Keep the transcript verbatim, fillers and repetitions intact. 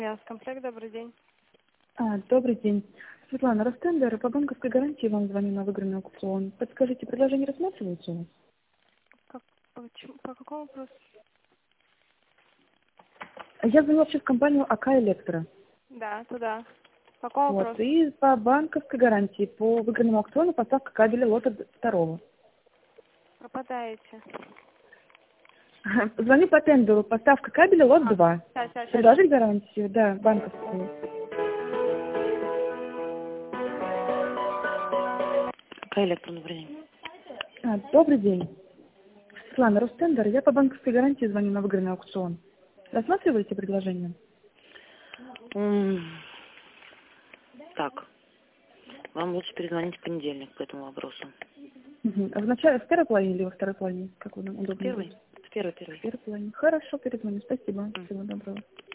Комплект, добрый день. А, добрый день. Светлана, Ростендер, по банковской гарантии вам звоню на выигранный аукцион. Подскажите, предложение рассматривается у вас? Как, почему, по какому вопросу? Я звоню вообще в компанию АК Электро. Да, туда. По какому Вот. вопросу? И по банковской гарантии, по выигранному аукциону поставка кабеля лота второго. Пропадаете. Звоню по тендеру, поставка кабеля лот А, два. сейчас, сейчас, сейчас. Предложить гарантию? Да, банковскую. АК Электро, добрый день. А, добрый день. Светлана, Ростендер, я по банковской гарантии звоню на выигранный аукцион. Рассматриваете предложение? М, Так, вам лучше перезвонить в понедельник по этому вопросу. Угу. А в начале, в первой половине или во второй половине? Как вам удобно? Первый? будет? В первый, первый. В первой половине. Хорошо, перезвоню. Спасибо. М. Всего доброго.